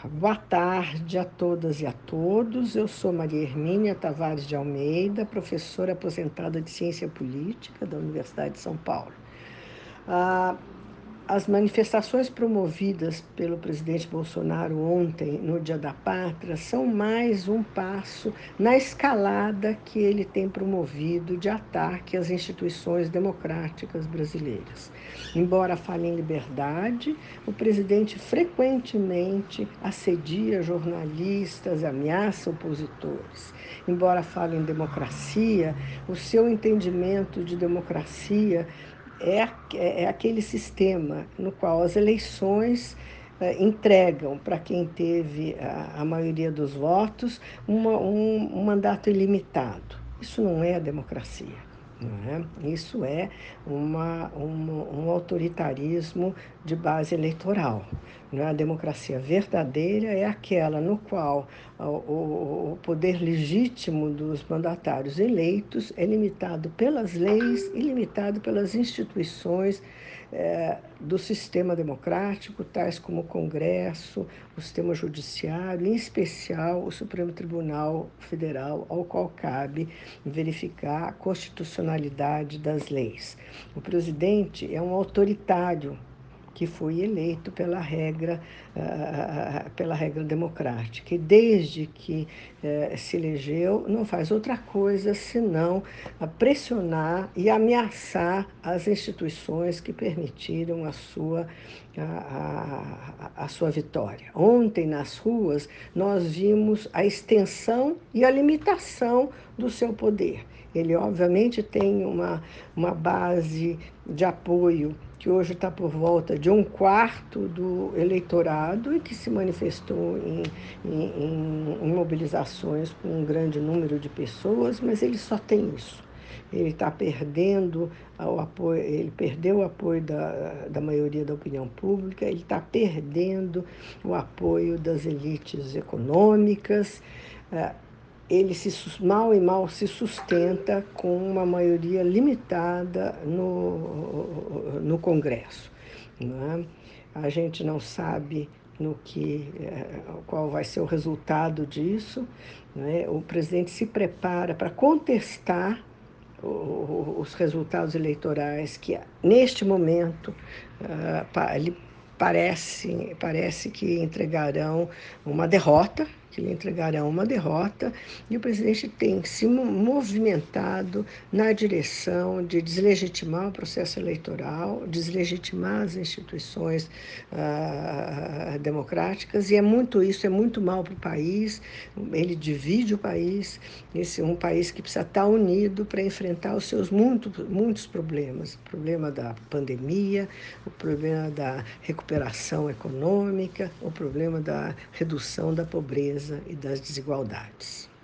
Boa tarde a todas e a todos. Eu sou Maria Hermínia Tavares de Almeida, professora aposentada de Ciência Política da Universidade de São Paulo. As manifestações promovidas pelo presidente Bolsonaro ontem, no Dia da Pátria, são mais um passo na escalada que ele tem promovido de ataque às instituições democráticas brasileiras. Embora fale em liberdade, o presidente frequentemente assedia jornalistas, ameaça opositores. Embora fale em democracia, o seu entendimento de democracia é aquele sistema no qual as eleições entregam para quem teve a maioria dos votos um mandato ilimitado. Isso não é a democracia. Não é? Isso é um autoritarismo de base eleitoral. Não é? A democracia verdadeira é aquela no qual o poder legítimo dos mandatários eleitos é limitado pelas leis e limitado pelas instituições do sistema democrático, tais como o Congresso, o sistema judiciário, em especial o Supremo Tribunal Federal, ao qual cabe verificar a constitucionalidade das leis. O presidente é um autoritário que foi eleito pela regra democrática. E desde que se elegeu, não faz outra coisa senão pressionar e ameaçar as instituições que permitiram a sua vitória. Ontem, nas ruas, nós vimos a extensão e a limitação do seu poder. Ele, obviamente, tem uma base de apoio que hoje está por volta de um quarto do eleitorado e que se manifestou em mobilizações com um grande número de pessoas, mas ele só tem isso. Ele está perdendo o apoio, ele perdeu o apoio da maioria da opinião pública, ele está perdendo o apoio das elites econômicas. Ele mal e mal se sustenta com uma maioria limitada no Congresso. Não é? A gente não sabe qual vai ser o resultado disso. Não é? O presidente se prepara para contestar os resultados eleitorais que, neste momento, ele parece que entregarão uma derrota, e o presidente tem se movimentado na direção de deslegitimar o processo eleitoral, deslegitimar as instituições democráticas, e é muito mal para o país. Ele divide o país, esse é um país que precisa estar unido para enfrentar os seus muitos problemas, o problema da pandemia, o problema da recuperação econômica, o problema da redução da pobreza e das desigualdades.